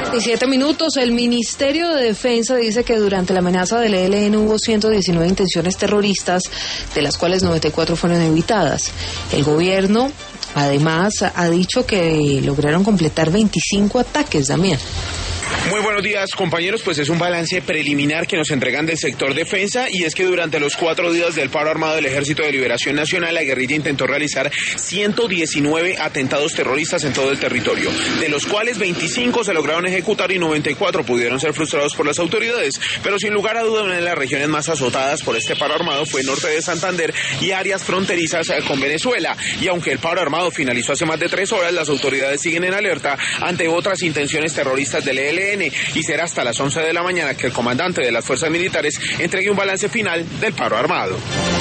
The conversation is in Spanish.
7 minutos. El Ministerio de Defensa dice que durante la amenaza del ELN hubo 119 intenciones terroristas, de las cuales 94 fueron evitadas. El gobierno, además, ha dicho que lograron completar 25 ataques, Damián. Muy buenos días, compañeros. Pues es un balance preliminar que nos entregan del sector defensa, y es que durante los 4 días del paro armado del Ejército de Liberación Nacional, la guerrilla intentó realizar 119 atentados terroristas en todo el territorio, de los cuales 25 se lograron ejecutar y 94 pudieron ser frustrados por las autoridades. Pero sin lugar a duda, una de las regiones más azotadas por este paro armado fue el norte de Santander y áreas fronterizas con Venezuela. Y aunque el paro armado finalizó hace más de 3 horas, las autoridades siguen en alerta ante otras intenciones terroristas del ELN, y será hasta las 11 de la mañana que el comandante de las fuerzas militares entregue un balance final del paro armado.